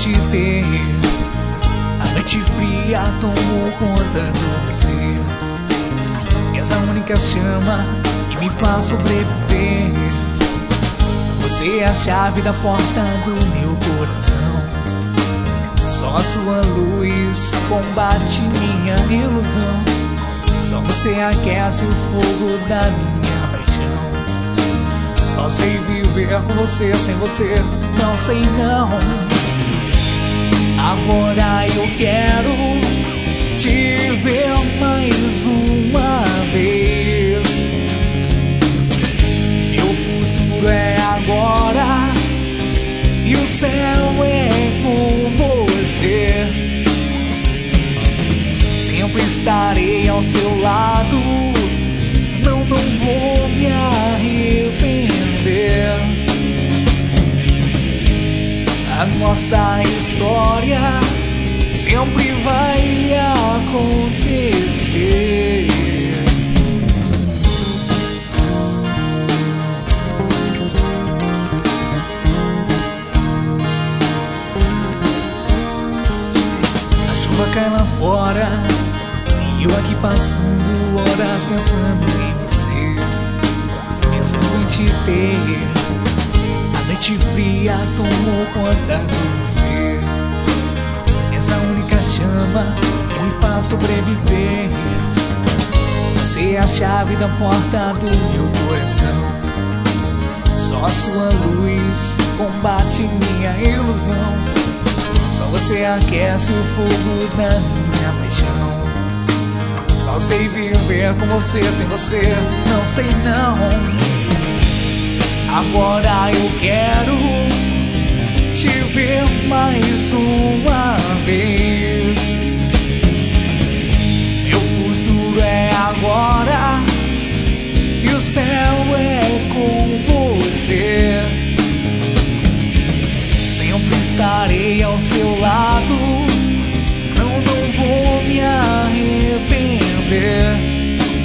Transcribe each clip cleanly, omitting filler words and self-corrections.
te ter. A noite fria tomou conta de você. És a única chama que me faz sobreviver. Você é a chave da porta do meu coração. Só a sua luz combate minha ilusão. Só você aquece o fogo da minha paixão. Só sei viver com você, sem você não sei não. Agora eu quero te ver mais uma vez. Meu futuro é agora e o céu é com você. Sempre estarei ao seu lado, não vou me arrepender. A nossa história sempre vai acontecer. A chuva cai lá fora e eu aqui passando horas pensando em você, pensando em te ter. A noite fria tomou conta de você. És a única chama que me faz sobreviver. Você é a chave da porta do meu coração. Só a sua luz combate minha ilusão. Só você aquece o fogo da minha paixão. Só sei viver com você, sem você não sei não. Agora eu quero te ver mais uma vez. Meu futuro é agora e o céu é com você. Sempre estarei ao seu lado, não vou me arrepender.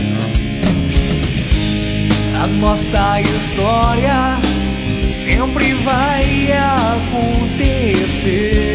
A nossa história sempre vai acontecer.